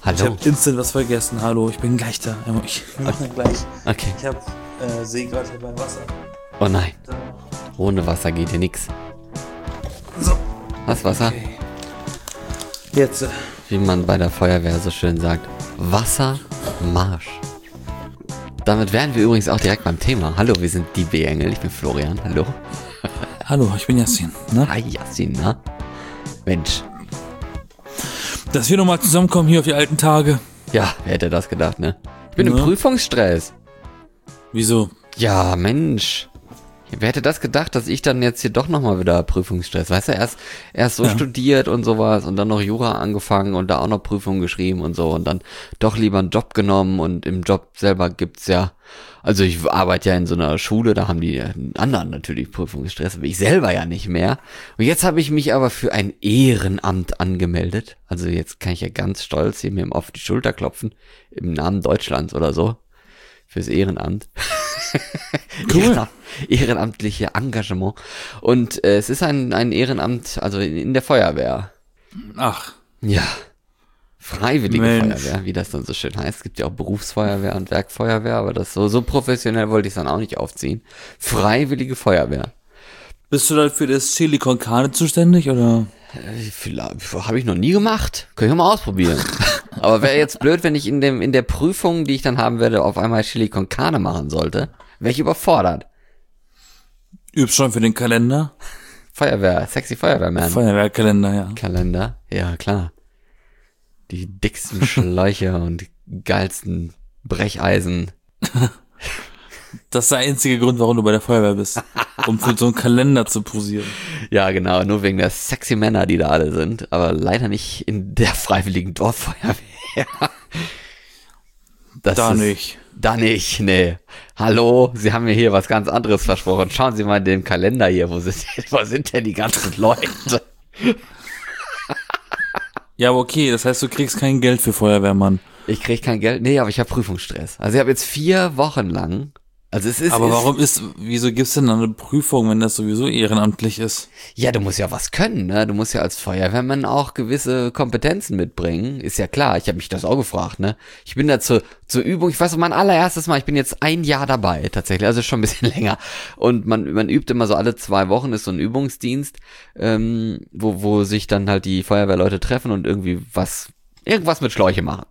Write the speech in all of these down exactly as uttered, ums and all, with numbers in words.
Hallo. Ich habe instant was vergessen. Hallo, ich bin gleich da. Ich mach okay. gleich. Okay. Ich hab, äh, sehe gerade hier beim Wasser. Oh nein. Ohne Wasser geht hier nix. So. Was, Wasser? Okay. Jetzt. Äh. Wie man bei der Feuerwehr so schön sagt. Wassermarsch. Damit wären wir übrigens auch direkt beim Thema. Hallo, wir sind die B-Engel. Ich bin Florian. Hallo. Hallo, ich bin Yassin. Na? Hi, Yassin, na? Mensch. Dass wir nochmal zusammenkommen hier auf die alten Tage. Ja, wer hätte das gedacht, ne? Ich bin ne? im Prüfungsstress. Wieso? Ja, Mensch. Wer hätte das gedacht, dass ich dann jetzt hier doch nochmal wieder Prüfungsstress, weißt du, erst, erst so ja. studiert und sowas und dann noch Jura angefangen und da auch noch Prüfungen geschrieben und so und dann doch lieber einen Job genommen und im Job selber gibt's ja, also ich arbeite ja in so einer Schule, da haben die anderen natürlich Prüfungsstress, aber ich selber ja nicht mehr. Und jetzt habe ich mich aber für ein Ehrenamt angemeldet, also jetzt kann ich ja ganz stolz hier mir auf die Schulter klopfen, im Namen Deutschlands oder so, fürs Ehrenamt. Cool. Ehrenamtliche Engagement. Und äh, es ist ein, ein Ehrenamt, also in, in der Feuerwehr. Ach. Ja. Freiwillige Mensch. Feuerwehr, wie das dann so schön heißt. Es gibt ja auch Berufsfeuerwehr und Werkfeuerwehr, aber das so, so professionell wollte ich es dann auch nicht aufziehen. Freiwillige Feuerwehr. Bist du dann für das Chili con Carne zuständig, oder? Äh, Habe ich noch nie gemacht. Können wir mal ausprobieren. Aber wäre jetzt blöd, wenn ich in dem in der Prüfung, die ich dann haben werde, auf einmal Chili con Carne machen sollte. Wäre ich überfordert. Übst schon für den Kalender? Feuerwehr, sexy Feuerwehrman. Feuerwehrkalender, ja. Kalender, ja klar. Die dicksten Schläuche und geilsten Brecheisen. Das ist der einzige Grund, warum du bei der Feuerwehr bist. Um für so einen Kalender zu posieren. Ja, genau, nur wegen der sexy Männer, die da alle sind. Aber leider nicht in der freiwilligen Dorffeuerwehr. Das da ist, nicht. Da nicht, nee. Hallo, Sie haben mir hier was ganz anderes versprochen. Schauen Sie mal in den Kalender hier. Wo sind, wo sind denn die ganzen Leute? Ja, aber okay, das heißt, du kriegst kein Geld für Feuerwehrmann. Ich krieg kein Geld? Nee, aber ich habe Prüfungsstress. Also ich habe jetzt vier Wochen lang. Also es ist. Aber ist, warum ist, wieso gibt's denn dann eine Prüfung, wenn das sowieso ehrenamtlich ist? Ja, du musst ja was können, ne? Du musst ja als Feuerwehrmann auch gewisse Kompetenzen mitbringen. Ist ja klar, ich habe mich das auch gefragt, ne? Ich bin da zur, zur Übung, ich weiß noch, mein allererstes Mal, ich bin jetzt ein Jahr dabei, tatsächlich, also schon ein bisschen länger. Und man, man übt immer so alle zwei Wochen, ist so ein Übungsdienst, ähm, wo, wo sich dann halt die Feuerwehrleute treffen und irgendwie was, irgendwas mit Schläuche machen.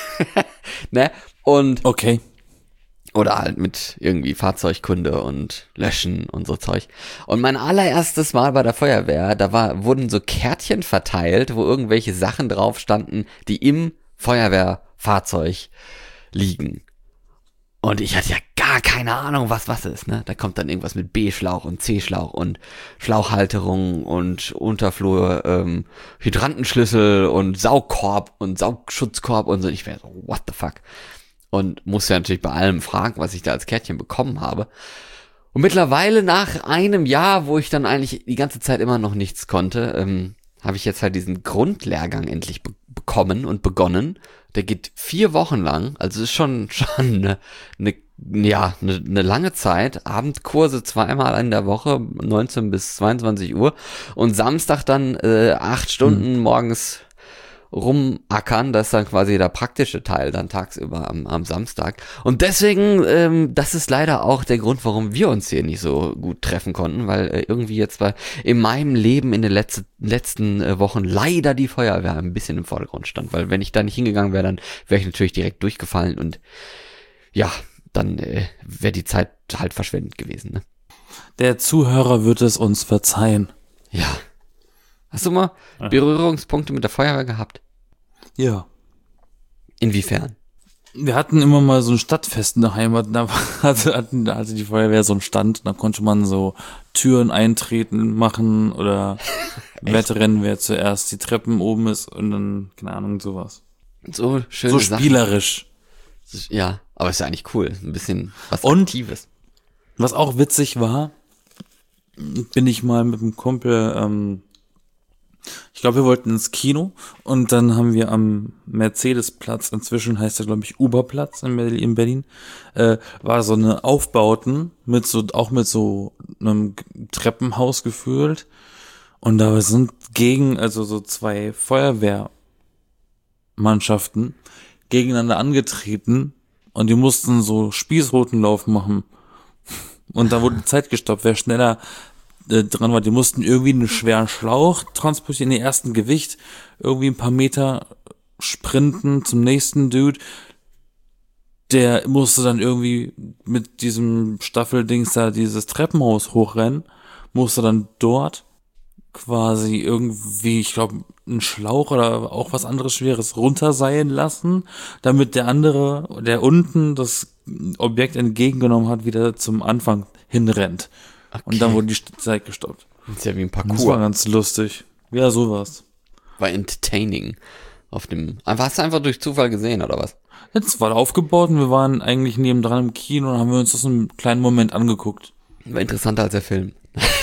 Ne? Und. Okay. Oder halt mit irgendwie Fahrzeugkunde und Löschen und so Zeug. Und mein allererstes Mal bei der Feuerwehr, da war, wurden so Kärtchen verteilt, wo irgendwelche Sachen drauf standen, die im Feuerwehrfahrzeug liegen. Und ich hatte ja gar keine Ahnung, was was ist, ne? Da kommt dann irgendwas mit B-Schlauch und C-Schlauch und Schlauchhalterung und Unterflur, ähm, Hydrantenschlüssel und Saugkorb und Saugschutzkorb und so. Ich wäre so, what the fuck? Und musste ja natürlich bei allem fragen, was ich da als Kärtchen bekommen habe. Und mittlerweile nach einem Jahr, wo ich dann eigentlich die ganze Zeit immer noch nichts konnte, ähm, habe ich jetzt halt diesen Grundlehrgang endlich be- bekommen und begonnen. Der geht vier Wochen lang, also ist schon schon eine, eine ja eine, eine lange Zeit. Abendkurse zweimal in der Woche, neunzehn bis zweiundzwanzig Uhr und Samstag dann äh, acht Stunden mhm. morgens rumackern, das ist dann quasi der praktische Teil dann tagsüber am, am Samstag. Und deswegen, ähm, das ist leider auch der Grund, warum wir uns hier nicht so gut treffen konnten, weil äh, irgendwie jetzt bei in meinem Leben in den letzten, letzten äh, Wochen leider die Feuerwehr ein bisschen im Vordergrund stand, weil wenn ich da nicht hingegangen wäre, dann wäre ich natürlich direkt durchgefallen und ja, dann äh, wäre die Zeit halt verschwendet gewesen. Ne? Der Zuhörer wird es uns verzeihen. Ja. Hast du mal Berührungspunkte mit der Feuerwehr gehabt? Ja. Inwiefern? Wir hatten immer mal so ein Stadtfest in der Heimat, da hatte, hatten, da hatte die Feuerwehr so einen Stand, da konnte man so Türen eintreten machen oder Wettrennen, wer zuerst die Treppen oben ist und dann, keine Ahnung, sowas. So schön. So spielerisch. Sachen. Ja, aber ist ja eigentlich cool, ein bisschen was und, Aktives. Was auch witzig war, bin ich mal mit einem Kumpel, ähm, ich glaube, wir wollten ins Kino und dann haben wir am Mercedesplatz, inzwischen heißt er, glaube ich, Uberplatz in Berlin, in Berlin äh, war so eine Aufbauten mit so, auch mit so einem Treppenhaus gefühlt und da sind gegen, also so zwei Feuerwehrmannschaften Mannschaften gegeneinander angetreten und die mussten so Spießrutenlauf machen. Und da wurde die Zeit gestoppt, wer schneller äh, dran war. Die mussten irgendwie einen schweren Schlauch transportieren, den ersten Gewicht, irgendwie ein paar Meter sprinten zum nächsten Dude. Der musste dann irgendwie mit diesem Staffeldings da dieses Treppenhaus hochrennen, musste dann dort quasi irgendwie, ich glaube, einen Schlauch oder auch was anderes Schweres runterseilen lassen, damit der andere, der unten das Objekt entgegengenommen hat, wieder zum Anfang hinrennt. Okay. Und dann wurde die Zeit gestoppt. Das ist ja wie ein Das Parcours. war ganz lustig. Ja, sowas. War entertaining. Auf dem, einfach, hast du einfach durch Zufall gesehen, oder was? Jetzt war aufgebaut und wir waren eigentlich nebendran im Kino und haben wir uns das einen kleinen Moment angeguckt. War interessanter als der Film.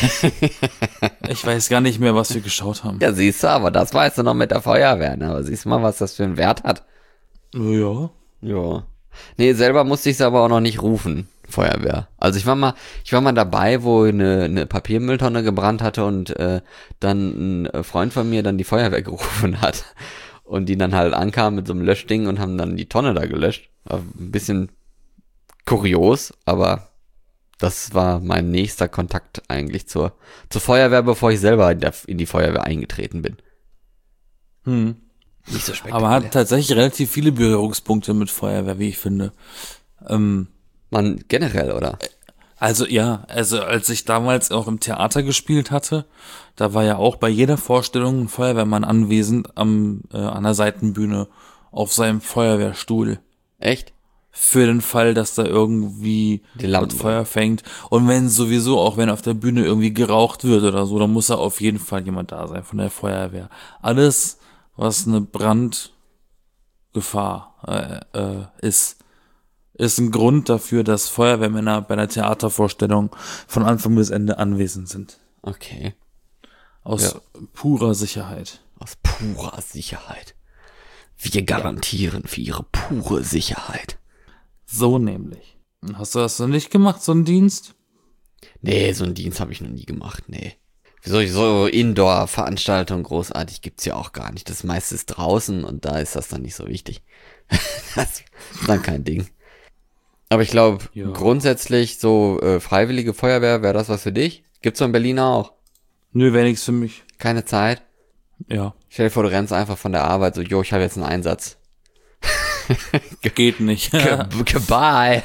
Ich weiß gar nicht mehr, was wir geschaut haben. Ja, siehst du, aber das weißt du noch mit der Feuerwehr, ne? Aber siehst du mal, was das für einen Wert hat. Ja. Ja. Nee, selber musste ich es aber auch noch nicht rufen, Feuerwehr. Also ich war mal, ich war mal dabei, wo eine, eine Papiermülltonne gebrannt hatte und äh, dann ein Freund von mir dann die Feuerwehr gerufen hat. Und die dann halt ankamen mit so einem Löschding und haben dann die Tonne da gelöscht. War ein bisschen kurios, aber das war mein nächster Kontakt eigentlich zur, zur Feuerwehr, bevor ich selber in, der, in die Feuerwehr eingetreten bin. Hm. Nicht so spektakulär. Aber hat tatsächlich relativ viele Berührungspunkte mit Feuerwehr, wie ich finde. Ähm, Man generell, oder? also ja, also als ich damals auch im Theater gespielt hatte, da war ja auch bei jeder Vorstellung ein Feuerwehrmann anwesend am äh, an der Seitenbühne auf seinem Feuerwehrstuhl. Echt? Für den Fall, dass da irgendwie Die Lampen. das Feuer fängt. Und wenn sowieso, auch wenn auf der Bühne irgendwie geraucht wird oder so, dann muss da auf jeden Fall jemand da sein von der Feuerwehr. Alles, was eine Brandgefahr äh, äh, ist, ist ein Grund dafür, dass Feuerwehrmänner bei einer Theatervorstellung von Anfang bis Ende anwesend sind. Okay. Aus Ja. purer Sicherheit. Aus purer Sicherheit. Wir garantieren für ihre pure Sicherheit. So nämlich. Hast du das noch nicht gemacht, so einen Dienst? Nee, so einen Dienst habe ich noch nie gemacht, nee. So, so Indoor-Veranstaltungen großartig gibt's ja auch gar nicht. Das meiste ist draußen und da ist das dann nicht so wichtig. Das ist dann kein Ding. Aber ich glaube, Ja. grundsätzlich so äh, freiwillige Feuerwehr, wäre das was für dich? Gibt's so in Berlin auch? Nö, wäre nichts für mich. Keine Zeit? Ja. Stell dir vor, du rennst einfach von der Arbeit so, jo, ich habe jetzt einen Einsatz. Geht nicht. G- Goodbye.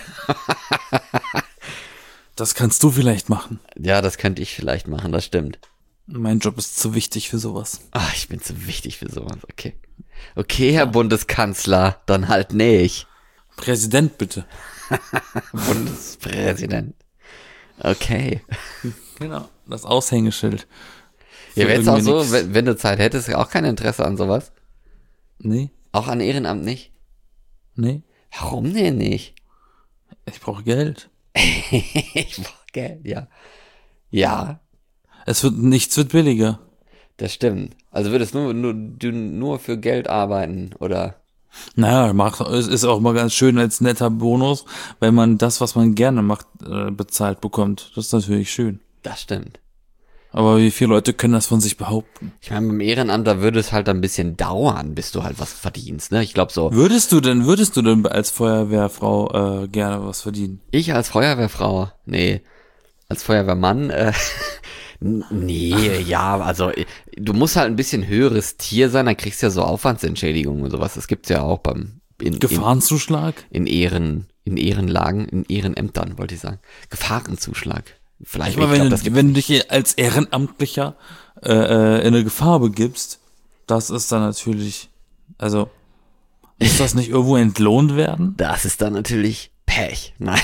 Das kannst du vielleicht machen. Ja, das könnte ich vielleicht machen, das stimmt. Mein Job ist zu wichtig für sowas. Ah, ich bin zu wichtig für sowas, okay. Okay, Herr Bundeskanzler, dann halt nicht. Präsident, bitte. Bundespräsident. Okay. Genau, das Aushängeschild. Ja, Für wäre es auch irgendwie so, nix. wenn, wenn du Zeit hättest, auch kein Interesse an sowas? Nee, Auch an Ehrenamt nicht? nee. Warum denn nicht? Ich brauche Geld. Ich brauch Geld, ja. Ja, Es wird, nichts wird billiger. das stimmt. Also würdest nur, nur, du nur für Geld arbeiten, oder? Naja, macht, es ist auch mal ganz schön als netter Bonus, wenn man das, was man gerne macht, äh, bezahlt bekommt. Das ist natürlich schön. Das stimmt. Aber wie viele Leute können das von sich behaupten? Ich meine, beim Ehrenamt, da würde es halt ein bisschen dauern, bis du halt was verdienst, ne? Ich glaube so, Würdest du denn, würdest du denn als Feuerwehrfrau äh, gerne was verdienen? ich als Feuerwehrfrau, nee, als Feuerwehrmann, äh, n- nee, ja, also äh, du musst halt ein bisschen höheres Tier sein, dann kriegst du ja so Aufwandsentschädigungen und sowas. Das gibt's ja auch beim in, in, Gefahrenzuschlag? in Ehren, in Ehrenlagen, in Ehrenämtern, wollte ich sagen. Gefahrenzuschlag. Vielleicht, Ich meine, ich glaub, wenn, das du, gibt's wenn du nicht. dich als Ehrenamtlicher äh, äh, in eine Gefahr begibst, das ist dann natürlich, also, muss das nicht irgendwo entlohnt werden? Das ist dann natürlich Pech. Nein.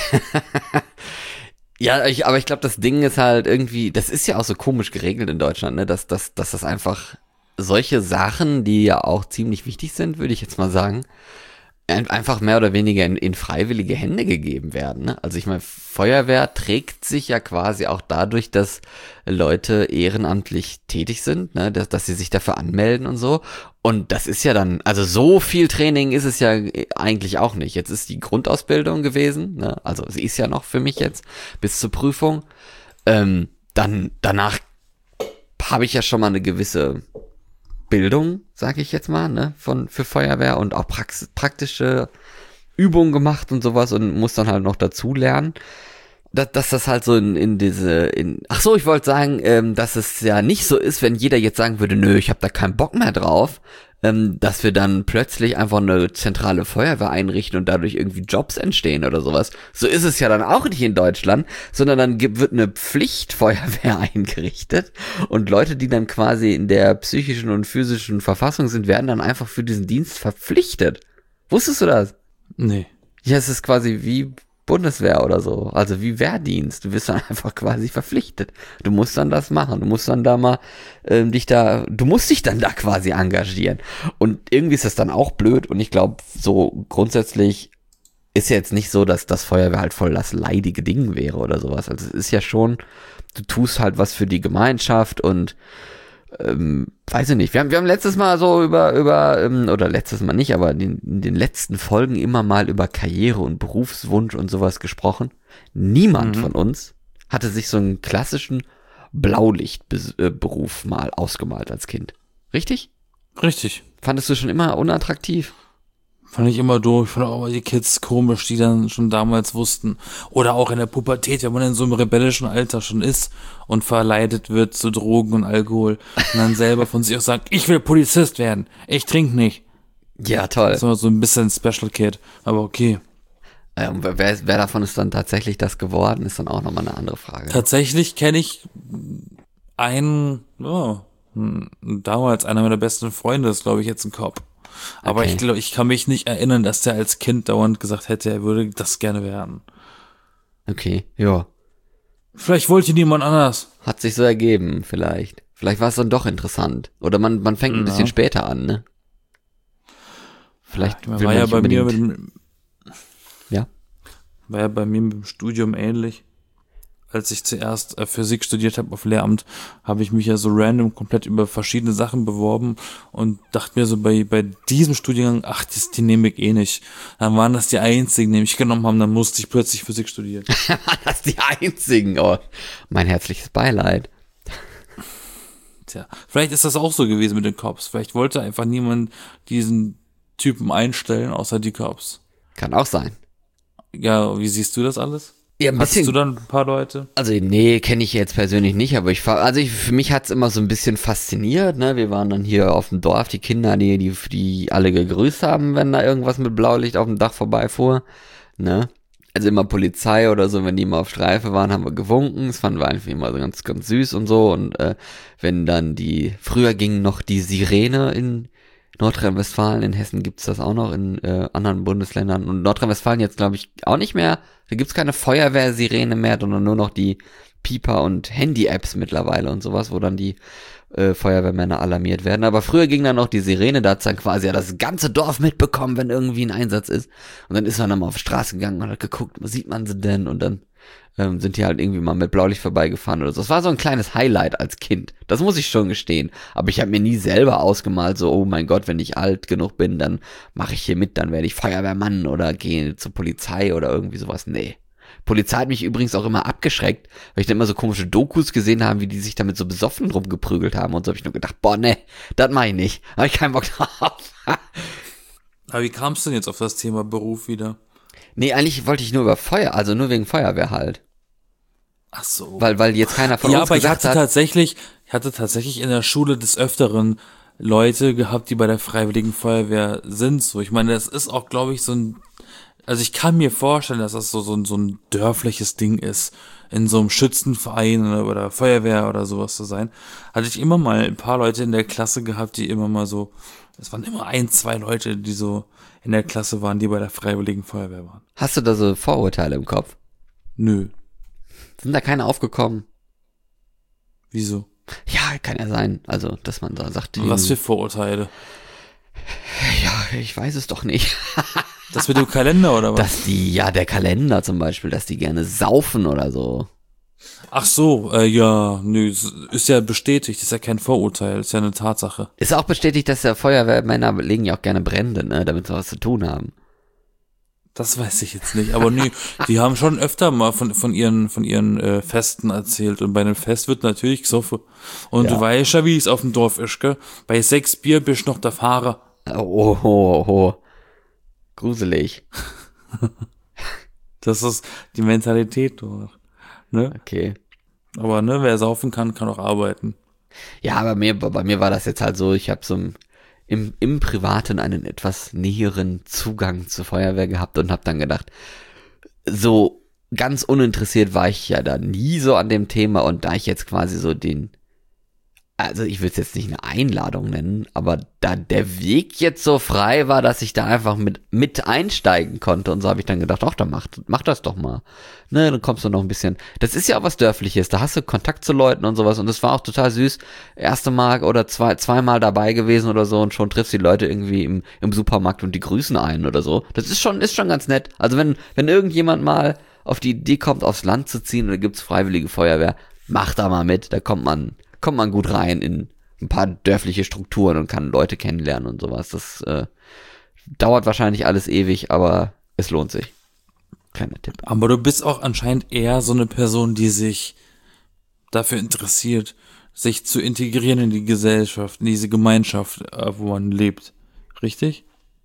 Ja, ich, aber ich glaube, das Ding ist halt irgendwie, das ist ja auch so komisch geregelt in Deutschland, ne, dass, dass, dass das einfach solche Sachen, die ja auch ziemlich wichtig sind, würde ich jetzt mal sagen, ein- einfach mehr oder weniger in, in freiwillige Hände gegeben werden. Ne? Also ich meine, Feuerwehr trägt sich ja quasi auch dadurch, dass Leute ehrenamtlich tätig sind, ne? dass, dass sie sich dafür anmelden und so. Und das ist ja dann, also so viel Training ist es ja eigentlich auch nicht. Jetzt ist die Grundausbildung gewesen, ne? Also sie ist ja noch für mich jetzt bis zur Prüfung. Ähm, dann danach habe ich ja schon mal eine gewisse Bildung, sage ich jetzt mal, ne, von für Feuerwehr und auch prax- praktische Übungen gemacht und sowas und muss dann halt noch dazu lernen. Dass, dass das halt so in, in diese, in, ach so, ich wollte sagen, ähm, dass es ja nicht so ist, wenn jeder jetzt sagen würde, nö, ich habe da keinen Bock mehr drauf, ähm, dass wir dann plötzlich einfach eine zentrale Feuerwehr einrichten und dadurch irgendwie Jobs entstehen oder sowas. So ist es ja dann auch nicht in Deutschland, sondern dann gibt, wird eine Pflichtfeuerwehr eingerichtet und Leute, die dann quasi in der psychischen und physischen Verfassung sind, werden dann einfach für diesen Dienst verpflichtet. Wusstest du das? Nee. Ja, es ist quasi wie Bundeswehr oder so, also wie Wehrdienst. Du wirst dann einfach quasi verpflichtet. Du musst dann das machen. Du musst dann da mal ähm, dich da, du musst dich dann da quasi engagieren. Und irgendwie ist das dann auch blöd. Und ich glaube, so grundsätzlich ist ja jetzt nicht so, dass das Feuerwehr halt voll das leidige Ding wäre oder sowas. Also es ist ja schon, du tust halt was für die Gemeinschaft und ähm, weiß ich nicht. Wir haben, wir haben letztes Mal so über, über, ähm, oder letztes Mal nicht, aber in, in den letzten Folgen immer mal über Karriere und Berufswunsch und sowas gesprochen. Niemand Mhm. von uns hatte sich so einen klassischen Blaulichtberuf mal ausgemalt als Kind. Richtig? Richtig. Fandest du schon immer unattraktiv? Fand ich immer doof. Ich fand auch die Kids komisch, die dann schon damals wussten. Oder auch in der Pubertät, wenn man in so einem rebellischen Alter schon ist und verleitet wird zu Drogen und Alkohol und dann selber von sich auch sagt, ich will Polizist werden. Ich trinke nicht. Ja, toll. Das war so ein bisschen Special Kid. Aber okay. Ähm, wer, wer davon ist dann tatsächlich das geworden, ist dann auch nochmal eine andere Frage. Tatsächlich kenne ich einen, oh, damals einer meiner besten Freunde, ist glaube ich jetzt ein Cop. Aber Okay. ich glaube, ich kann mich nicht erinnern, dass der als Kind dauernd gesagt hätte, er würde das gerne werden. Okay, ja. Vielleicht wollte niemand anders. Hat sich so ergeben, vielleicht. Vielleicht war es dann doch interessant. Oder man, man fängt ein Ja. bisschen später an, ne? Vielleicht Man will war man ja nicht bei mir unbedingt- mit, dem- Ja. war ja bei mir mit dem Studium ähnlich. Als ich zuerst äh, Physik studiert habe auf Lehramt, habe ich mich ja so random komplett über verschiedene Sachen beworben und dachte mir so bei bei diesem Studiengang, ach, das, die nehme ich eh nicht. Dann waren das die einzigen, die mich genommen haben, dann musste ich plötzlich Physik studieren. Das ist die einzigen. Oh, mein herzliches Beileid. Tja, vielleicht ist das auch so gewesen mit den Cops. Vielleicht wollte einfach niemand diesen Typen einstellen, außer die Cops. Kann auch sein. Ja, wie siehst du das alles? Ja, ein Hast bisschen. du dann ein paar Leute? Also nee, kenne ich jetzt persönlich nicht, aber ich fahr, also ich, für mich hat's immer so ein bisschen fasziniert, ne? Wir waren dann hier auf dem Dorf, die Kinder, die, die, die alle gegrüßt haben, wenn da irgendwas mit Blaulicht auf dem Dach vorbeifuhr, ne? Also immer Polizei oder so, wenn die mal auf Streife waren, haben wir gewunken, das fanden wir einfach immer so ganz, ganz süß und so und äh, wenn dann die, früher ging noch die Sirene in Nordrhein-Westfalen, in Hessen gibt's das auch noch, in äh, anderen Bundesländern und Nordrhein-Westfalen jetzt glaube ich auch nicht mehr. Da gibt's keine Feuerwehrsirene mehr, sondern nur noch die Pieper und Handy-Apps mittlerweile und sowas, wo dann die äh, Feuerwehrmänner alarmiert werden. Aber früher ging dann noch die Sirene, da hat's dann quasi ja das ganze Dorf mitbekommen, wenn irgendwie ein Einsatz ist. Und dann ist man dann mal auf die Straße gegangen und hat geguckt, wo sieht man sie denn? Und dann ähm, sind die halt irgendwie mal mit Blaulicht vorbeigefahren oder so. Das war so ein kleines Highlight als Kind. Das muss ich schon gestehen. Aber ich habe mir nie selber ausgemalt, so, oh mein Gott, wenn ich alt genug bin, dann mache ich hier mit, dann werde ich Feuerwehrmann oder gehe zur Polizei oder irgendwie sowas. Nee. Polizei hat mich übrigens auch immer abgeschreckt, weil ich dann immer so komische Dokus gesehen habe, wie die sich damit so besoffen rumgeprügelt haben. Und so habe ich nur gedacht, boah, nee, das mache ich nicht. Habe ich keinen Bock drauf. Aber wie kamst du denn jetzt auf das Thema Beruf wieder? Nee, eigentlich wollte ich nur über Feuer, also nur wegen Feuerwehr halt. Ach so. Weil, weil jetzt keiner von ja, uns aber ich gesagt hatte hat, tatsächlich, ich hatte tatsächlich in der Schule des Öfteren Leute gehabt, die bei der Freiwilligen Feuerwehr sind. So, ich meine, das ist auch, glaube ich, so ein, also ich kann mir vorstellen, dass das so, so ein, so ein dörfliches Ding ist, in so einem Schützenverein oder, oder Feuerwehr oder sowas zu sein. Hatte ich immer mal ein paar Leute in der Klasse gehabt, die immer mal so, es waren immer ein, zwei Leute, die so in der Klasse waren, die bei der Freiwilligen Feuerwehr waren. hast du da so Vorurteile im Kopf? Nö. Sind da keine aufgekommen? Wieso? Ja, kann ja sein. Also, dass man da sagt, Was für die- Vorurteile? ja, ich weiß es doch nicht. Das mit dem Kalender oder was? Dass die, ja, der Kalender zum Beispiel, dass die gerne saufen oder so. Ach so, äh, ja, nö, s- ist ja bestätigt, ist ja kein Vorurteil, ist ja eine Tatsache. Ist auch bestätigt, dass der Feuerwehrmänner legen ja auch gerne Brände, ne, damit sie was zu tun haben. Das weiß ich jetzt nicht, aber nee, die haben schon öfter mal von von ihren von ihren äh, Festen erzählt und bei einem Fest wird natürlich gesoffen. Und Ja. du weißt ja, wie es auf dem Dorf ist, gell? Bei sechs Bier bist du noch der Fahrer. Oh, oh, oh, oh. Gruselig. Das ist die Mentalität dort, ne? Okay. Aber ne, wer saufen kann, kann auch arbeiten. Ja, aber mir, bei mir war das jetzt halt so, ich habe so im, im, im Privaten einen etwas näheren Zugang zur Feuerwehr gehabt und habe dann gedacht, so ganz uninteressiert war ich ja da nie so an dem Thema und da ich jetzt quasi so den, also ich will es jetzt nicht eine Einladung nennen, aber da der Weg jetzt so frei war, dass ich da einfach mit mit einsteigen konnte und so habe ich dann gedacht, ach, dann mach, mach das doch mal. Ne, dann kommst du noch ein bisschen, das ist ja auch was Dörfliches, da hast du Kontakt zu Leuten und sowas und das war auch total süß. Erste Mal oder zwei, zweimal dabei gewesen oder so und schon triffst die Leute irgendwie im, im Supermarkt und die grüßen einen oder so. Das ist schon, ist schon ganz nett. Also wenn, wenn irgendjemand mal auf die Idee kommt, aufs Land zu ziehen und da gibt's Freiwillige Feuerwehr, mach da mal mit, da kommt man kommt man gut rein in ein paar dörfliche Strukturen und kann Leute kennenlernen und sowas. Das äh, dauert wahrscheinlich alles ewig, aber es lohnt sich. Kleiner Tipp. Aber du bist auch anscheinend eher so eine Person, die sich dafür interessiert, sich zu integrieren in die Gesellschaft, in diese Gemeinschaft, äh, wo man lebt. Richtig?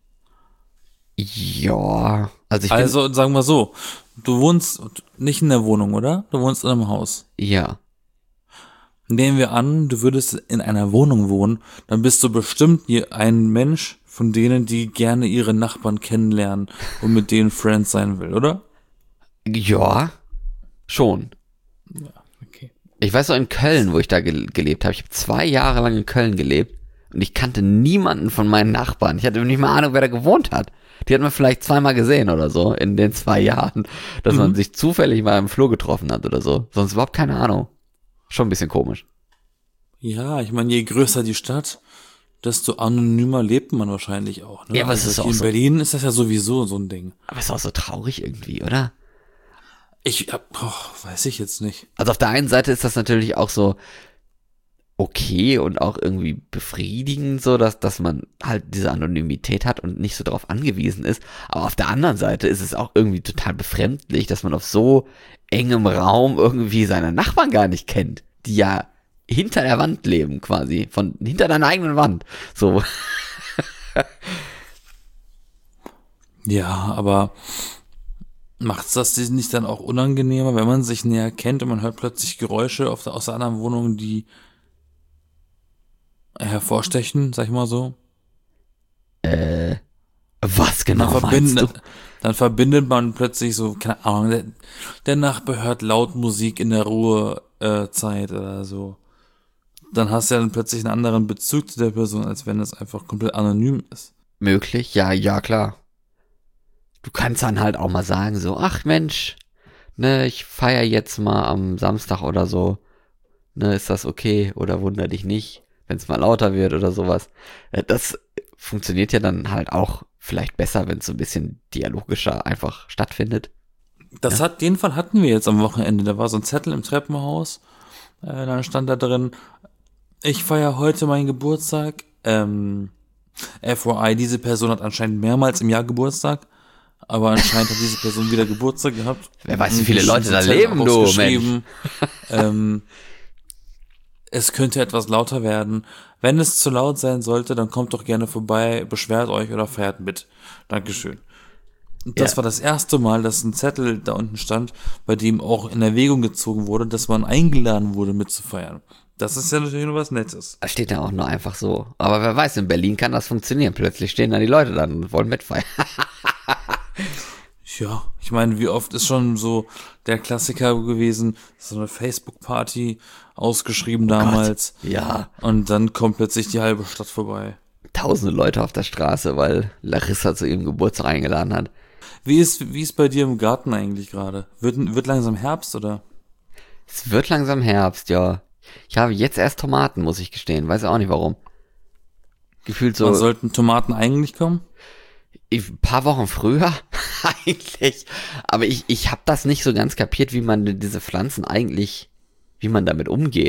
Ja, also ich bin, Also sagen wir so, du wohnst nicht in der Wohnung, oder? Du wohnst in einem Haus. ja, Nehmen wir an, du würdest in einer Wohnung wohnen, dann bist du bestimmt je- ein Mensch von denen, die gerne ihre Nachbarn kennenlernen und mit denen Friends sein will, oder? ja, schon. Okay. Ich weiß noch in Köln, wo ich da ge- gelebt habe. Ich habe zwei Jahre lang in Köln gelebt und ich kannte niemanden von meinen Nachbarn. Ich hatte nicht mal Ahnung, wer da gewohnt hat. Die hat man vielleicht zweimal gesehen oder so in den zwei Jahren, dass Mhm. man sich zufällig mal im Flur getroffen hat oder so. Sonst überhaupt keine Ahnung. Schon ein bisschen komisch. Ja, ich meine, je größer die Stadt, desto anonymer lebt man wahrscheinlich auch. Ne? Ja, aber es Also ist hier auch in so. Berlin ist das ja sowieso so ein Ding. Aber ist auch so traurig irgendwie, oder? Ich, hab- oh, weiß ich jetzt nicht. Also auf der einen Seite ist das natürlich auch so okay und auch irgendwie befriedigend, so dass, dass man halt diese Anonymität hat und nicht so darauf angewiesen ist. Aber auf der anderen Seite ist es auch irgendwie total befremdlich, dass man auf so engem Raum irgendwie seine Nachbarn gar nicht kennt, die ja hinter der Wand leben quasi, von hinter deiner eigenen Wand. So. Ja, aber macht's das nicht dann auch unangenehmer, wenn man sich näher kennt und man hört plötzlich Geräusche auf der, aus der anderen Wohnung, die hervorstechen, sag ich mal so? Was Dann, genau meinst du? verbindet, dann verbindet man plötzlich so, keine Ahnung, der, der Nachbar hört laut Musik in der Ruhezeit äh, Zeit oder so. Dann hast du ja dann plötzlich einen anderen Bezug zu der Person, als wenn es einfach komplett anonym ist. Möglich? Ja, ja, klar. Du kannst dann halt auch mal sagen, so, ach Mensch, ne, ich feier jetzt mal am Samstag oder so, ne, ist das okay oder wunder dich nicht, wenn es mal lauter wird oder sowas. Äh, Das funktioniert ja dann halt auch vielleicht besser, wenn es so ein bisschen dialogischer einfach stattfindet. Das hat, den Fall hatten wir jetzt am Wochenende. Da war so ein Zettel im Treppenhaus. Äh, dann stand da drin, ich feiere heute meinen Geburtstag. Ähm, F Y I, diese Person hat anscheinend mehrmals im Jahr Geburtstag. Aber anscheinend hat diese Person wieder Geburtstag gehabt. Wer weiß, wie Und viele schon Leute so da Zettel leben, du, ausgeschrieben. ähm, es könnte etwas lauter werden. Wenn es zu laut sein sollte, dann kommt doch gerne vorbei, beschwert euch oder feiert mit. Dankeschön. Und das Ja. war das erste Mal, dass ein Zettel da unten stand, bei dem auch in Erwägung gezogen wurde, dass man eingeladen wurde mitzufeiern. Das ist ja natürlich nur was Nettes. Das steht da auch nur einfach so. Aber wer weiß, in Berlin kann das funktionieren. Plötzlich stehen da die Leute dann und wollen mitfeiern. Ja, ich meine, wie oft ist schon so der Klassiker gewesen, so eine Facebook-Party ausgeschrieben damals. Ja, Und dann kommt plötzlich die halbe Stadt vorbei. tausende Leute auf der Straße, weil Larissa zu ihrem Geburtstag eingeladen hat. Wie ist, wie ist bei dir im Garten eigentlich gerade? Wird, wird langsam Herbst, oder? Es wird langsam Herbst, ja. Ich habe jetzt erst Tomaten, muss ich gestehen. Weiß auch nicht warum. Gefühlt so Wann sollten Tomaten eigentlich kommen? ein paar Wochen früher eigentlich. Aber ich, ich habe das nicht so ganz kapiert, wie man diese Pflanzen eigentlich, wie man damit umgeht.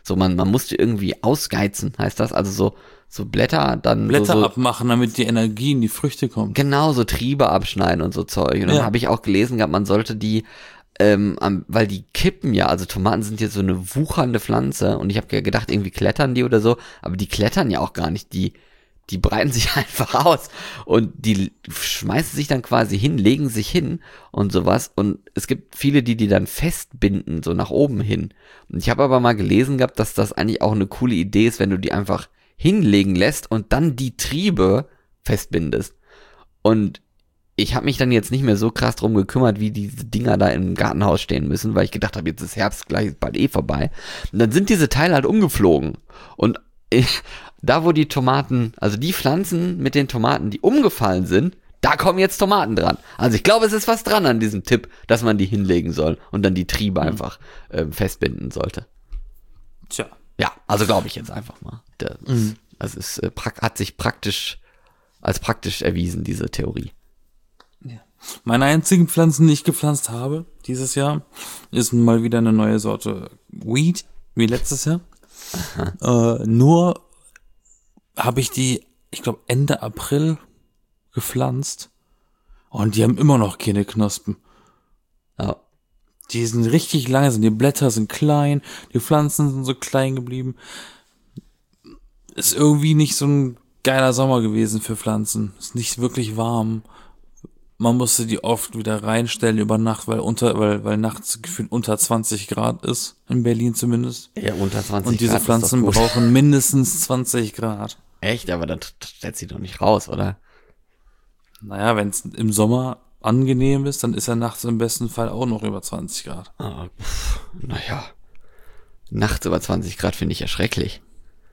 So, man, man musste irgendwie ausgeizen, heißt das. Also so, so Blätter, dann Blätter so, so, abmachen, damit die Energie in die Früchte kommt. genau, so Triebe abschneiden und so Zeug. Und dann Ja. habe ich auch gelesen gehabt, man sollte die, ähm, am, weil die kippen ja, also Tomaten sind jetzt so eine wuchernde Pflanze und ich habe gedacht, irgendwie klettern die oder so, aber die klettern ja auch gar nicht, die, die breiten sich einfach aus und die schmeißen sich dann quasi hin, legen sich hin und sowas und es gibt viele, die die dann festbinden, so nach oben hin. Und ich habe aber mal gelesen gehabt, dass das eigentlich auch eine coole Idee ist, wenn du die einfach hinlegen lässt und dann die Triebe festbindest. Und ich habe mich dann jetzt nicht mehr so krass drum gekümmert, wie diese Dinger da im Gartenhaus stehen müssen, weil ich gedacht habe, jetzt ist Herbst, gleich ist bald eh vorbei. Und dann sind diese Teile halt umgeflogen. Und ich, da, wo die Tomaten, also die Pflanzen mit den Tomaten, die umgefallen sind, da kommen jetzt Tomaten dran. Also ich glaube, es ist was dran an diesem Tipp, dass man die hinlegen soll und dann die Triebe mhm. einfach äh, festbinden sollte. Tja. Ja, also glaube ich jetzt einfach mal. Das, mhm. das ist, äh, hat sich praktisch als praktisch erwiesen, diese Theorie. Ja. Meine einzigen Pflanzen, die ich gepflanzt habe dieses Jahr, ist mal wieder eine neue Sorte Weed, wie letztes Jahr. Äh, nur habe ich die, ich glaube Ende April gepflanzt und die haben immer noch keine Knospen. Ja. Die sind richtig langsam, die Blätter sind klein, die Pflanzen sind so klein geblieben. Ist irgendwie nicht so ein geiler Sommer gewesen für Pflanzen. Ist nicht wirklich warm. Man musste die oft wieder reinstellen über Nacht, weil unter, weil, weil nachts gefühlt unter zwanzig Grad ist, in Berlin zumindest. Ja, unter zwanzig Grad. Und diese Pflanzen brauchen mindestens zwanzig Grad. Echt? Aber dann stellt sie doch nicht raus, oder? Naja, wenn es im Sommer angenehm ist, dann ist er nachts im besten Fall auch noch über zwanzig Grad. Oh, naja. Nachts über zwanzig Grad finde ich ja schrecklich.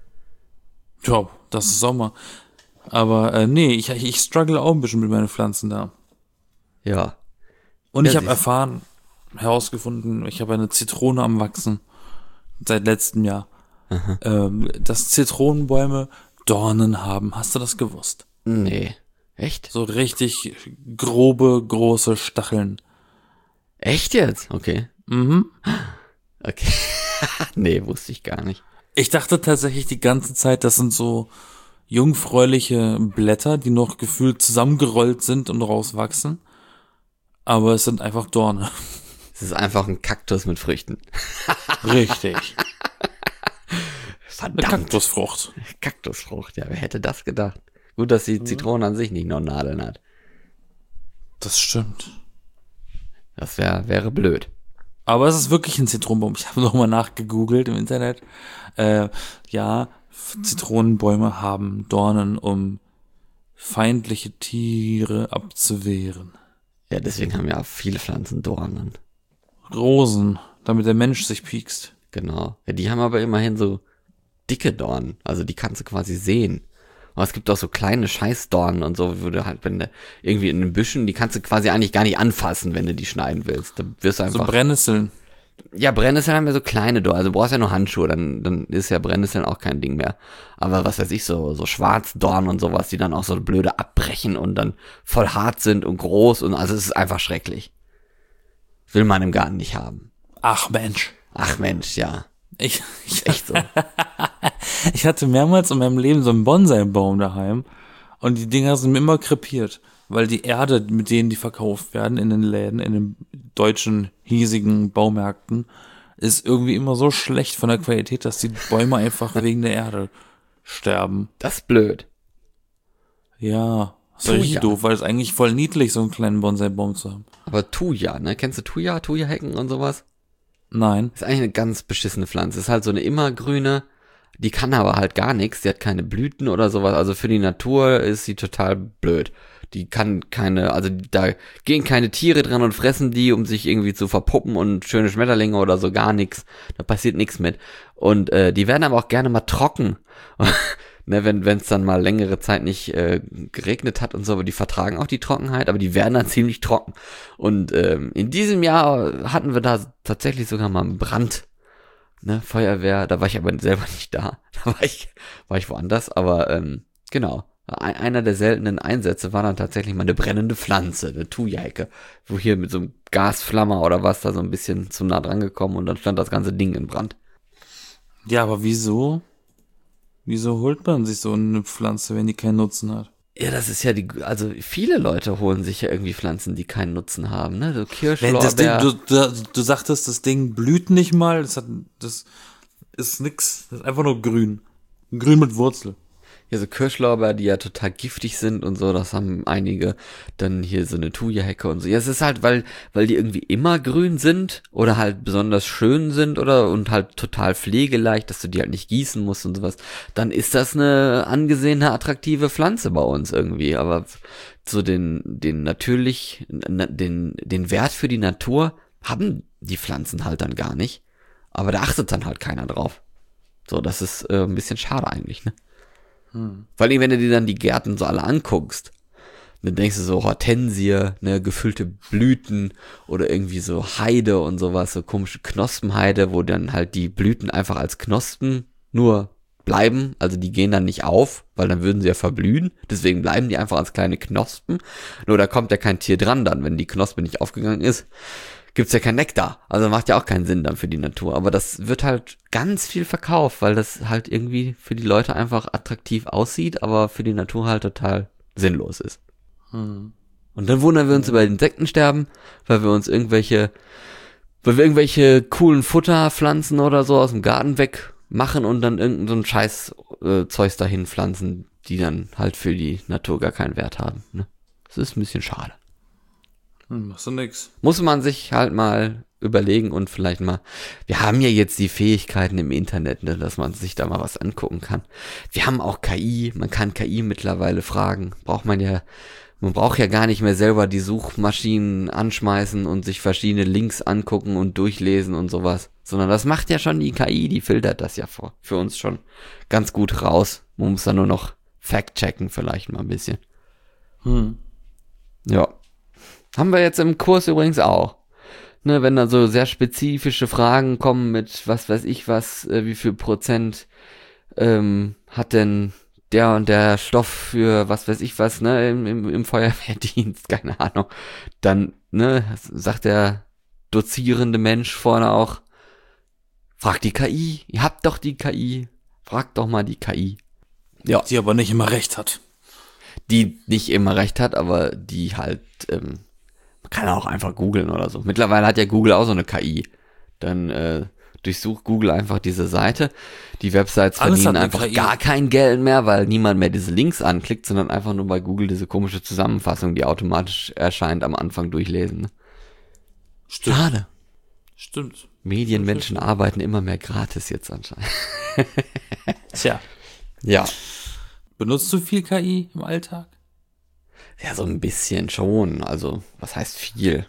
Ja, das ist Sommer. Aber äh, nee, ich, ich struggle auch ein bisschen mit meinen Pflanzen da. Ja. Und ja, ich habe erfahren, herausgefunden, ich habe eine Zitrone am Wachsen seit letztem Jahr. Ähm, dass Zitronenbäume Dornen haben. Hast du das gewusst? Nee. Echt? So richtig grobe, große Stacheln. Echt jetzt? Okay. Mhm. Okay. Nee, wusste ich gar nicht. Ich dachte tatsächlich die ganze Zeit, das sind so jungfräuliche Blätter, die noch gefühlt zusammengerollt sind und rauswachsen. Aber es sind einfach Dorne. Es ist einfach ein Kaktus mit Früchten. Richtig. Verdammt. Eine Kaktusfrucht. Kaktusfrucht, ja, wer hätte das gedacht? Gut, dass die Zitrone an sich nicht noch Nadeln hat. Das stimmt. Das wär, wäre blöd. Aber es ist wirklich ein Zitronenbaum. Ich habe nochmal nachgegoogelt im Internet. Äh, ja, Zitronenbäume haben Dornen, um feindliche Tiere abzuwehren. Ja, deswegen haben ja viele Pflanzen Dornen. Rosen, damit der Mensch sich piekst. Genau. Ja, die haben aber immerhin so dicke Dornen. Also die kannst du quasi sehen. Aber es gibt auch so kleine Scheißdornen und so, wo du halt, wenn du irgendwie in den Büschen, die kannst du quasi eigentlich gar nicht anfassen, wenn du die schneiden willst. Da wirst du einfach. So Brennnesseln. Ja, Brennnesseln haben ja so kleine Dornen. Also du brauchst ja nur Handschuhe, dann, dann ist ja Brennnesseln auch kein Ding mehr. Aber was weiß ich, so, so Schwarzdornen und sowas, die dann auch so blöde abbrechen und dann voll hart sind und groß und also es ist einfach schrecklich. Will man im Garten nicht haben. Ach Mensch. Ach Mensch, ja. Ich, ich, Echt so. ich hatte mehrmals in meinem Leben so einen Bonsai-Baum daheim und die Dinger sind mir immer krepiert, weil die Erde, mit denen die verkauft werden in den Läden, in den deutschen hiesigen Baumärkten, ist irgendwie immer so schlecht von der Qualität, dass die Bäume einfach wegen der Erde sterben. Das ist blöd. Ja, das ist richtig doof, weil es eigentlich voll niedlich, so einen kleinen Bonsai-Baum zu haben. Aber Thuja, ne? Kennst du Thuja, Thuja-Hecken und sowas? Nein. Ist eigentlich eine ganz beschissene Pflanze. Ist halt so eine immergrüne, die kann aber halt gar nichts. Die hat keine Blüten oder sowas. Also für die Natur ist sie total blöd. Die kann keine, also da gehen keine Tiere dran und fressen die, um sich irgendwie zu verpuppen und schöne Schmetterlinge oder so, gar nichts. Da passiert nichts mit. Und äh, die werden aber auch gerne mal trocken. Ne, wenn wenn es dann mal längere Zeit nicht äh, geregnet hat und so, aber die vertragen auch die Trockenheit, aber die werden dann ziemlich trocken. Und ähm, in diesem Jahr hatten wir da tatsächlich sogar mal einen Brand, ne, Feuerwehr, da war ich aber selber nicht da, da war ich war ich woanders, aber ähm, genau, einer der seltenen Einsätze war dann tatsächlich mal eine brennende Pflanze, eine Thuja-Hecke, wo hier mit so einem Gasflammer oder was da so ein bisschen zu nah dran gekommen und dann stand das ganze Ding in Brand. Ja, aber wieso? Wieso holt man sich so eine Pflanze, wenn die keinen Nutzen hat? Ja, das ist ja die, also viele Leute holen sich ja irgendwie Pflanzen, die keinen Nutzen haben, ne? So Wenn das Ding, Kirschlorbeer. du, du, du sagtest, das Ding blüht nicht mal, das hat, das ist nix, das ist einfach nur grün. Grün mit Wurzel. Ja, so Kirschlorbeer, die ja total giftig sind und so, das haben einige. Dann hier so eine Thuja-Hecke und so. Ja, es ist halt, weil, weil die irgendwie immer grün sind oder halt besonders schön sind oder und halt total pflegeleicht, dass du die halt nicht gießen musst und sowas. Dann ist das eine angesehene, attraktive Pflanze bei uns irgendwie. Aber so den, den natürlich, den, den Wert für die Natur haben die Pflanzen halt dann gar nicht. Aber da achtet dann halt keiner drauf. So, das ist äh, ein bisschen schade eigentlich, ne? Hm. Vor allem, wenn du dir dann die Gärten so alle anguckst, dann denkst du so Hortensie, ne, gefüllte Blüten oder irgendwie so Heide und sowas, so komische Knospenheide, wo dann halt die Blüten einfach als Knospen nur bleiben, also die gehen dann nicht auf, weil dann würden sie ja verblühen, deswegen bleiben die einfach als kleine Knospen, nur da kommt ja kein Tier dran dann, wenn die Knospe nicht aufgegangen ist, gibt's ja kein Nektar, also macht ja auch keinen Sinn dann für die Natur, aber das wird halt ganz viel verkauft, weil das halt irgendwie für die Leute einfach attraktiv aussieht, aber für die Natur halt total sinnlos ist. Hm. Und dann wundern wir uns über Insektensterben, weil wir uns irgendwelche, weil wir irgendwelche coolen Futterpflanzen oder so aus dem Garten wegmachen und dann irgendein so ein Scheiß äh, Zeugs dahin pflanzen, die dann halt für die Natur gar keinen Wert haben. Ne? Das ist ein bisschen schade. Hm, machst du nix. Muss man sich halt mal überlegen und vielleicht mal, wir haben ja jetzt die Fähigkeiten im Internet, ne, dass man sich da mal was angucken kann. Wir haben auch K I, man kann K I mittlerweile fragen, braucht man ja, man braucht ja gar nicht mehr selber die Suchmaschinen anschmeißen und sich verschiedene Links angucken und durchlesen und sowas, sondern das macht ja schon die K I, die filtert das ja vor, für uns schon ganz gut raus. Man muss da nur noch fact-checken vielleicht mal ein bisschen. Hm. Ja. Haben wir jetzt im Kurs übrigens auch. Ne, wenn da so sehr spezifische Fragen kommen mit was weiß ich was, äh, wie viel Prozent ähm, hat denn der und der Stoff für was weiß ich was, ne, im, im, im Feuerwehrdienst, keine Ahnung. Dann, ne, sagt der dozierende Mensch vorne auch, fragt die K I, ihr habt doch die K I, fragt doch mal die K I. Ja. Die aber nicht immer recht hat. Die nicht immer recht hat, aber die halt, ähm, man kann auch einfach googeln oder so. Mittlerweile hat ja Google auch so eine K I. Dann äh, durchsucht Google einfach diese Seite. Die Websites Alles verdienen hat eine einfach K I. gar kein Geld mehr, weil niemand mehr diese Links anklickt, sondern einfach nur bei Google diese komische Zusammenfassung, die automatisch erscheint, am Anfang durchlesen. Stimmt. Schade. Stimmt. Medienmenschen arbeiten immer mehr gratis jetzt anscheinend. Tja. Ja. Benutzt du viel K I im Alltag? Ja, so ein bisschen schon. Also, was heißt viel?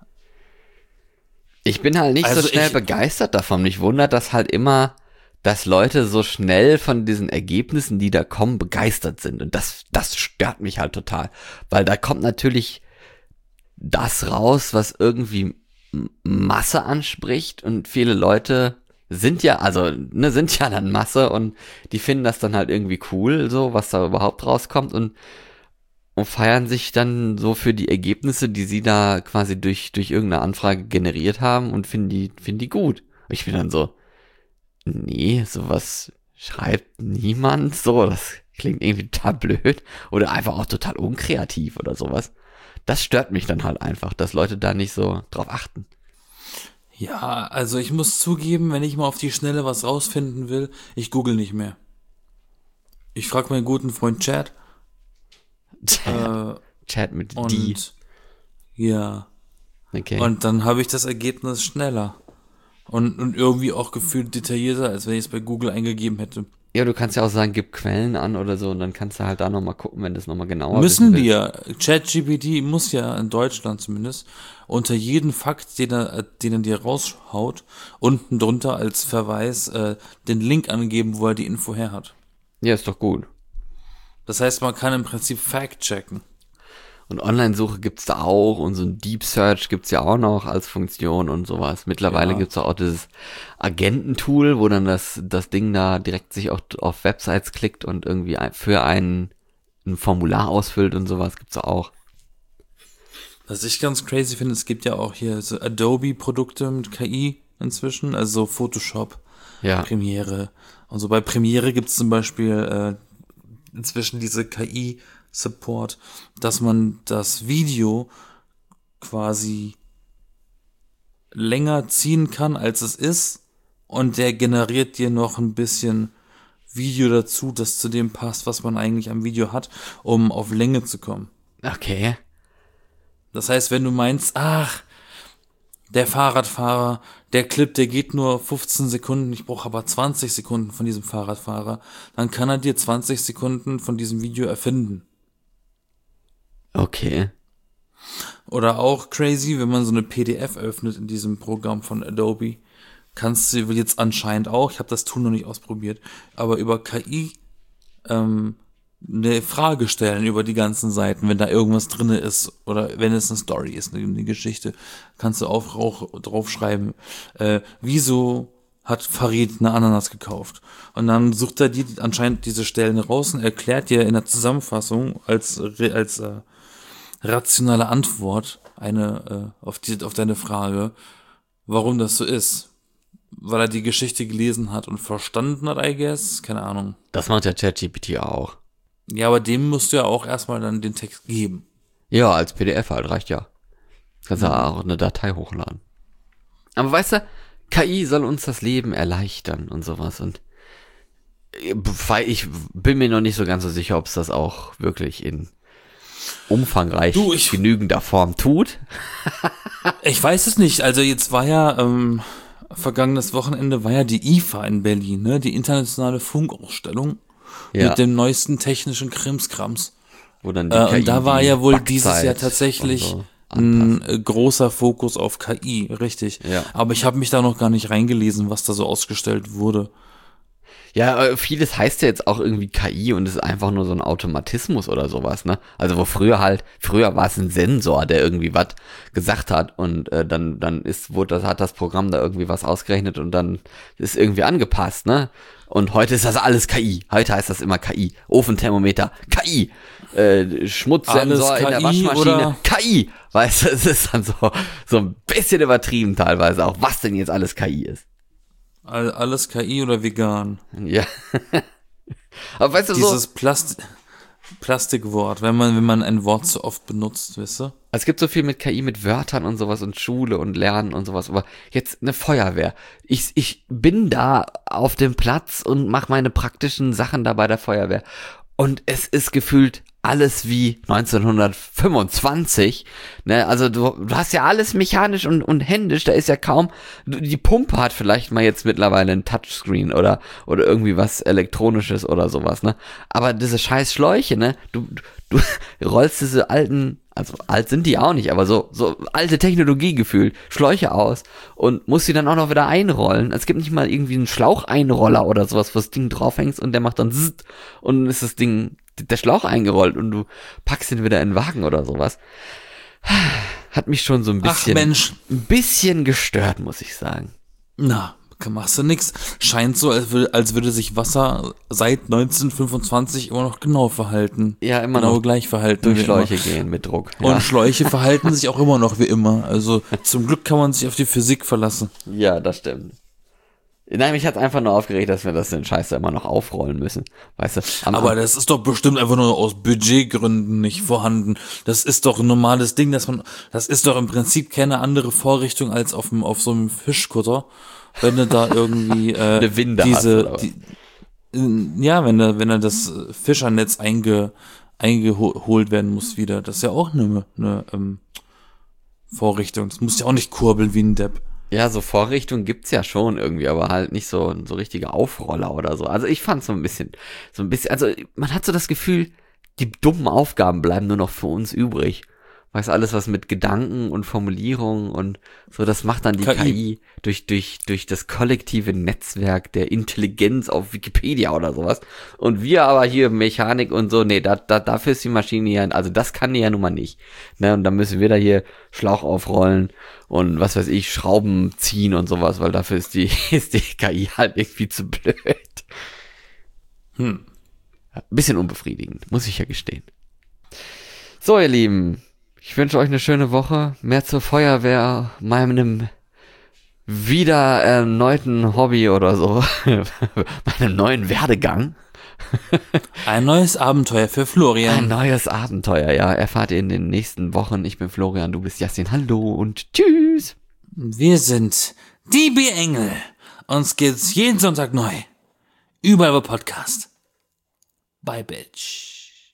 Ich bin halt nicht Also so schnell ich- begeistert davon. Mich wundert das halt immer, dass Leute so schnell von diesen Ergebnissen, die da kommen, begeistert sind. Und das, das stört mich halt total. Weil da kommt natürlich das raus, was irgendwie M- Masse anspricht. Und viele Leute sind ja, also, ne, sind ja dann Masse und die finden das dann halt irgendwie cool, so, was da überhaupt rauskommt und und feiern sich dann so für die Ergebnisse, die sie da quasi durch durch irgendeine Anfrage generiert haben und finden die finden die gut. Ich bin dann so, nee, sowas schreibt niemand, so, das klingt irgendwie total blöd oder einfach auch total unkreativ oder sowas. Das stört mich dann halt einfach, dass Leute da nicht so drauf achten. Ja, also ich muss zugeben, wenn ich mal auf die Schnelle was rausfinden will, ich google nicht mehr. Ich frage meinen guten Freund Chad. Äh, Chat mit und die. ja. Okay. Und dann habe ich das Ergebnis schneller. Und, und irgendwie auch gefühlt detaillierter, als wenn ich es bei Google eingegeben hätte. Ja, du kannst ja auch sagen, gib Quellen an oder so und dann kannst du halt da nochmal gucken, wenn das nochmal genauer Müssen wissen die willst. ja. ChatGPT muss ja in Deutschland zumindest unter jeden Fakt, den er, den er dir raushaut, unten drunter als Verweis äh, den Link angeben, wo er die Info her hat. Ja, ist doch gut. Das heißt, man kann im Prinzip Fact checken. Und Online-Suche gibt's da auch und so ein Deep Search gibt's ja auch noch als Funktion und sowas. Mittlerweile Ja. gibt's auch dieses Agententool, wo dann das das Ding da direkt sich auch auf Websites klickt und irgendwie ein- für einen ein Formular ausfüllt und sowas gibt's auch. Was ich ganz crazy finde, es gibt ja auch hier so Adobe-Produkte mit K I inzwischen, also so Photoshop, Ja. Premiere. Und so bei Premiere gibt es zum Beispiel äh, inzwischen diese K I-Support, dass man das Video quasi länger ziehen kann, als es ist, und der generiert dir noch ein bisschen Video dazu, das zu dem passt, was man eigentlich am Video hat, um auf Länge zu kommen. Okay. Das heißt, wenn du meinst, ach, der Fahrradfahrer, der Clip, der geht nur fünfzehn Sekunden, ich brauche aber zwanzig Sekunden von diesem Fahrradfahrer, dann kann er dir zwanzig Sekunden von diesem Video erfinden. Okay. Oder auch crazy, wenn man so eine P D F öffnet in diesem Programm von Adobe, kannst du jetzt anscheinend auch, ich habe das Tool noch nicht ausprobiert, aber über K I ähm, eine Frage stellen über die ganzen Seiten, wenn da irgendwas drinne ist oder wenn es eine Story ist, eine, eine Geschichte, kannst du auch, auch draufschreiben, äh, wieso hat Farid eine Ananas gekauft? Und dann sucht er die anscheinend diese Stellen raus und erklärt dir in der Zusammenfassung als als äh, rationale Antwort eine äh, auf die auf deine Frage, warum das so ist. Weil er die Geschichte gelesen hat und verstanden hat, I guess. Keine Ahnung. Das macht ja ChatGPT auch. Ja, aber dem musst du ja auch erstmal dann den Text geben. Ja, als P D F halt, reicht ja. Kannst ja auch eine Datei hochladen. Aber weißt du, K I soll uns das Leben erleichtern und sowas. Und ich bin mir noch nicht so ganz so sicher, ob es das auch wirklich in umfangreich du, ich, genügender Form tut. Ich weiß es nicht. Also jetzt war ja... Ähm vergangenes Wochenende war ja die I F A in Berlin, ne? Die internationale Funkausstellung ja. mit dem neuesten technischen Krimskrams. Wo dann die äh, K I und da war ja wohl Backzeit dieses Jahr tatsächlich so ein äh, großer Fokus auf K I, richtig. Ja. Aber ich habe mich da noch gar nicht reingelesen, was da so ausgestellt wurde. Ja, vieles heißt ja jetzt auch irgendwie K I und ist einfach nur so ein Automatismus oder sowas, ne? Also wo früher halt, früher war es ein Sensor, der irgendwie was gesagt hat und äh, dann dann ist, wurde das, hat das Programm da irgendwie was ausgerechnet und dann ist irgendwie angepasst, ne? Und heute ist das alles K I. Heute heißt das immer K I. Ofenthermometer, K I. Äh, Schmutzsensor in der Waschmaschine, oder? K I. Weißt du, es ist dann so, so ein bisschen übertrieben teilweise auch, was denn jetzt alles K I ist. Alles K I oder vegan? Ja. Aber weißt du, dieses so, Plast Plastikwort, wenn man wenn man ein Wort zu oft benutzt, weißt du? es gibt so viel mit K I, mit Wörtern und sowas und Schule und Lernen und sowas, aber jetzt eine Feuerwehr. Ich, ich bin da auf dem Platz und mache meine praktischen Sachen da bei der Feuerwehr. Und es ist gefühlt alles wie neunzehnhundertfünfundzwanzig, ne, also du, du hast ja alles mechanisch und, und händisch, da ist ja kaum, die Pumpe hat vielleicht mal jetzt mittlerweile ein Touchscreen oder, oder irgendwie was Elektronisches oder sowas, ne, aber diese scheiß Schläuche, ne, du, du rollst diese alten, also alt sind die auch nicht, aber so, so alte Technologie gefühlt, Schläuche aus und musst die dann auch noch wieder einrollen. Es gibt nicht mal irgendwie einen Schlaucheinroller oder sowas, wo das Ding draufhängst und der macht dann zzzt und dann ist das Ding, der Schlauch eingerollt und du packst ihn wieder in den Wagen oder sowas. Hat mich schon so ein bisschen, Ach Mensch, ein bisschen gestört, muss ich sagen. na, machst du nix. Scheint so, als würde, als würde sich Wasser seit neunzehnhundertfünfundzwanzig immer noch genau verhalten. Ja, immer genau noch gleich verhalten. durch wie Schläuche immer. gehen mit Druck. Und Ja. Schläuche verhalten sich auch immer noch wie immer. Also zum Glück kann man sich auf die Physik verlassen. Ja, das stimmt. Nein, mich hat's einfach nur aufgeregt, dass wir das den Scheiß da immer noch aufrollen müssen. Weißt du? Am Aber das ist doch bestimmt einfach nur aus Budgetgründen nicht vorhanden. Das ist doch ein normales Ding, dass man, das ist doch im Prinzip keine andere Vorrichtung als auf dem, auf so einem Fischkutter. Wenn du da irgendwie, äh, Eine Winde diese, hast, die, äh, ja, wenn da, wenn da das Fischernetz einge, eingeholt werden muss wieder. Das ist ja auch eine, eine, ähm, Vorrichtung. Das muss ja auch nicht kurbeln wie ein Depp. Ja, so Vorrichtungen gibt's ja schon irgendwie, aber halt nicht so, so richtige Aufroller oder so. Also ich fand so ein bisschen, so ein bisschen, also man hat so das Gefühl, die dummen Aufgaben bleiben nur noch für uns übrig. Weißt du, alles was mit Gedanken und Formulierungen und so, das macht dann die K I, K I durch, durch, durch das kollektive Netzwerk der Intelligenz auf Wikipedia oder sowas. Und wir aber hier Mechanik und so, nee, da, da, dafür ist die Maschine ja, also das kann die ja nun mal nicht. Ne, und dann müssen wir da hier Schlauch aufrollen und was weiß ich, Schrauben ziehen und sowas, weil dafür ist die, ist die K I halt irgendwie zu blöd. Hm. Ein bisschen unbefriedigend, muss ich ja gestehen. So, ihr Lieben. Ich wünsche euch eine schöne Woche, mehr zur Feuerwehr, meinem wieder ähm, neuen Hobby oder so, meinem neuen Werdegang. Ein neues Abenteuer für Florian. Ein neues Abenteuer, ja. Erfahrt ihr in den nächsten Wochen. Ich bin Florian, du bist Yassin. Hallo und tschüss. Wir sind die B-Engel. Uns geht's jeden Sonntag neu. Überall über Podcast. Bye, Bitch.